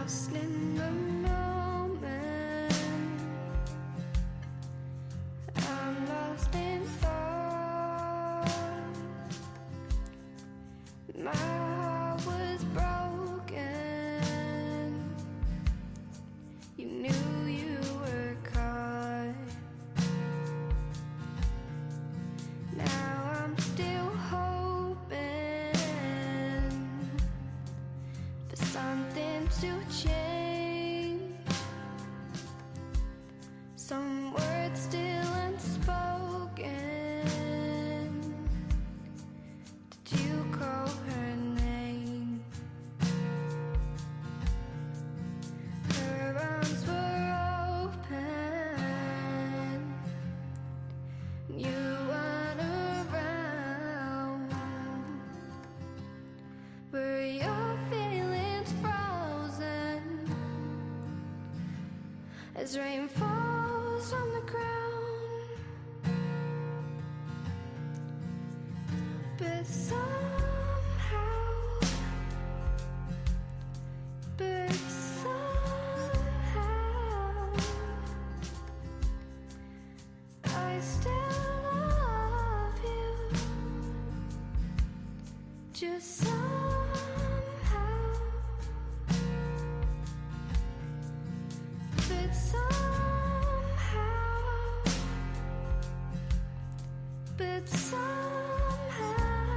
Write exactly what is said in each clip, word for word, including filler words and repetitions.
lost in the moment. I'm lost in thought. My heart was broken. You knew you were caught. Now I'm still hoping for something to change. Some words still unspoken. Did you call her name? Her arms were open. You weren't around. Were your feelings frozen as rain falls on the ground? But somehow, but somehow, I still love you. Just somehow, but somehow, but somehow,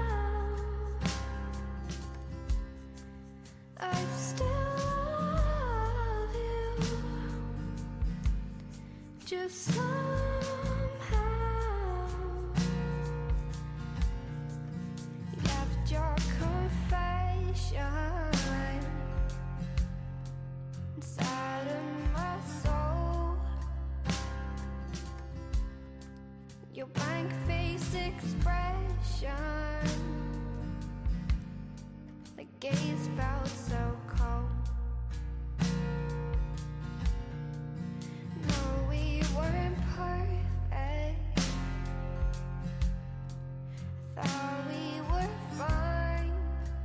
I still love you. Just somehow, you left your confession inside of my soul. Your blank face expression, the gaze felt so cold. No, we weren't perfect. Thought we were fine.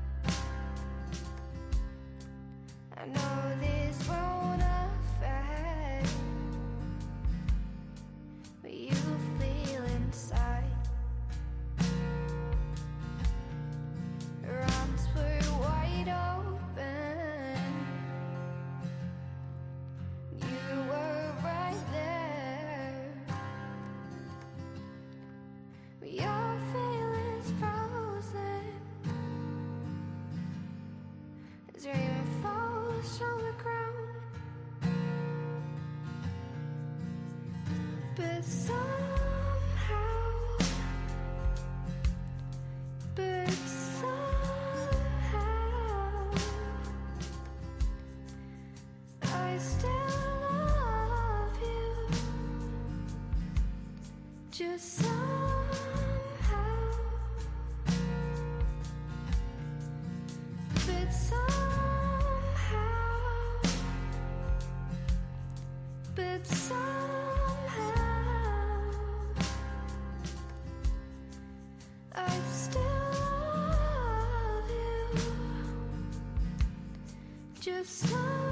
I know this won't affect what you feel inside. Your arms were wide open. You were right there. Your feelings frozen as rain falls on the ground. But somehow, but somehow, I still love you. Just somehow, but somehow, but somehow, I still love you. Just somehow.